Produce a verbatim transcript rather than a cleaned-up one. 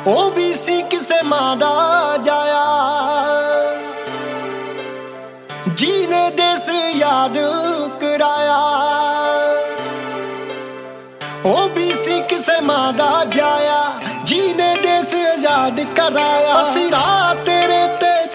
OBC किसे मारा जाया, जीने देश याद कराया। ओबीसी किसे मारा जाया, जीने देश आजाद कराया। असीरा तेरे